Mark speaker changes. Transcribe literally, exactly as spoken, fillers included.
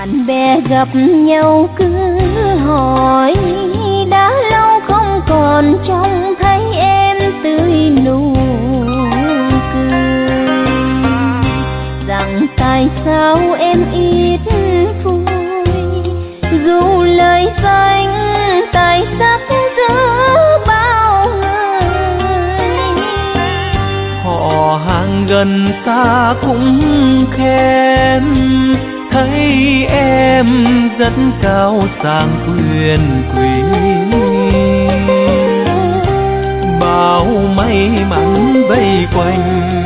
Speaker 1: bạn bè gặp nhau cứ hỏi đã lâu không còn trông thấy em tươi nụ cười, rằng tại sao em ít vui dù lời danh tài sắc giữa bao người.
Speaker 2: Họ hàng gần xa cũng khen thấy em rất cao sang quyền quý, bao may mắn vây quanh